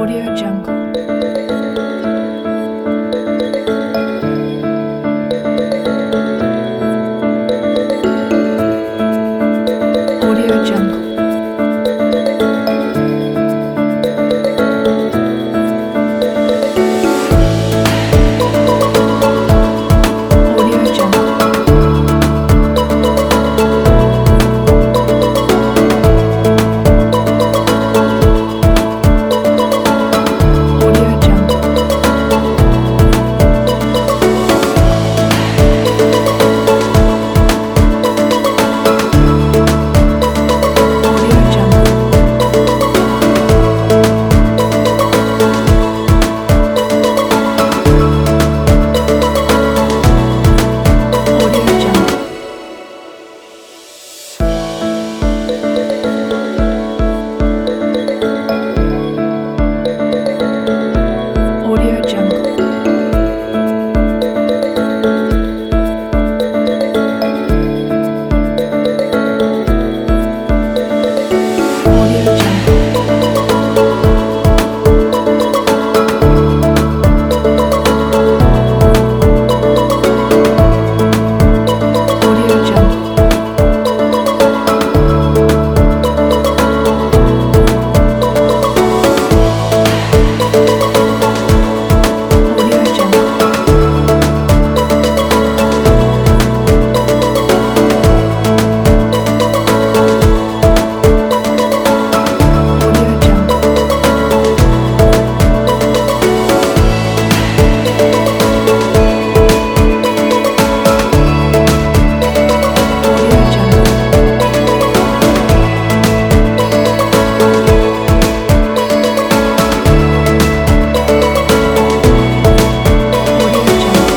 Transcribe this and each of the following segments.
Audio Jungle. Audio Jungle. Audio Jungle. Audio Jungle. Audio Jungle. Audio Jungle. Audio Jungle. Audio Jungle. Audio Jungle. Audio Jungle. Audio Jungle. Audio Jungle. Audio Jungle.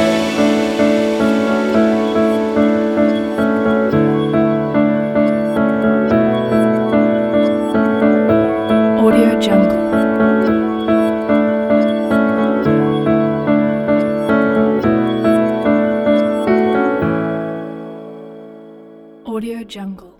Audio Jungle. Audio Jungle.